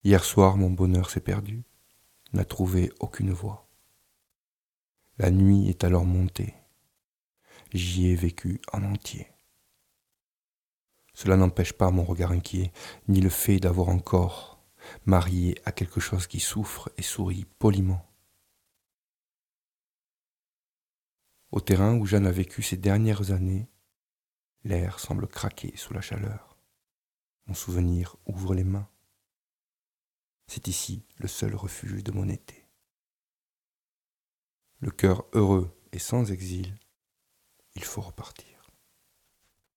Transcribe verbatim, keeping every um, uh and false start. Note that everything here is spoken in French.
Hier soir, mon bonheur s'est perdu, n'a trouvé aucune voie. La nuit est alors montée, j'y ai vécu en entier. Cela n'empêche pas mon regard inquiet, ni le fait d'avoir encore marié à quelque chose qui souffre et sourit poliment. Au terrain où Jeanne a vécu ces dernières années, l'air semble craquer sous la chaleur. Mon souvenir ouvre les mains. C'est ici le seul refuge de mon été. Le cœur heureux et sans exil, il faut repartir.